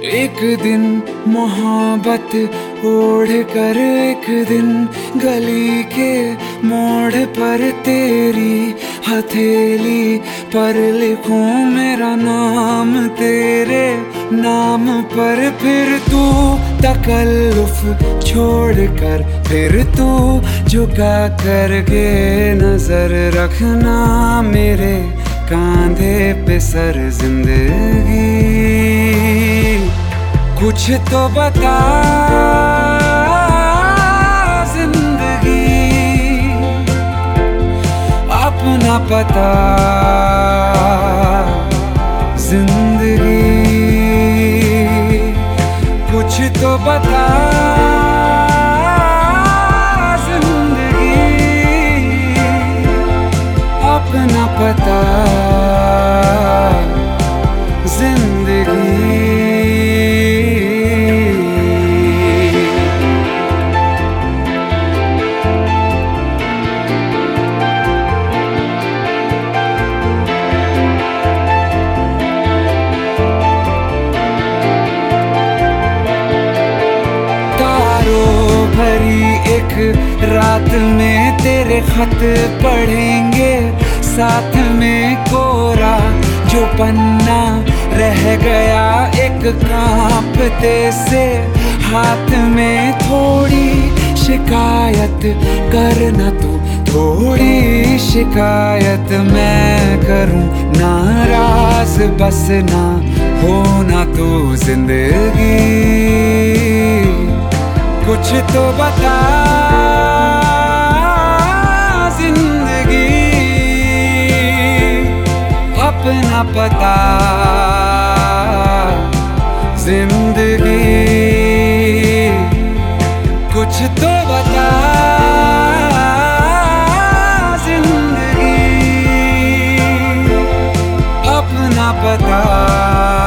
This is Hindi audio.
एक दिन मोहब्बत ओढ़ कर एक दिन गली के मोड़ पर तेरी हथेली पर लिखूं मेरा नाम तेरे नाम पर। फिर तू तकल्लुफ छोड़ कर फिर तू झुका करके नजर रखना मेरे कांधे पे सर। जिंदगी कुछ तो बता जिंदगी, अपना पता जिंदगी। कुछ तो बता जिंदगी, अपना पता जिंदगी। एक रात में तेरे खत पढ़ेंगे साथ में कोरा जो पन्ना रह गया एक कांपते से हाथ में। थोड़ी शिकायत करना तू थोड़ी शिकायत मैं करूं, नाराज बस ना होना तू जिंदगी। कुछ तो बता जिंदगी, अपना पता जिंदगी। कुछ तो बता जिंदगी, अपना पता।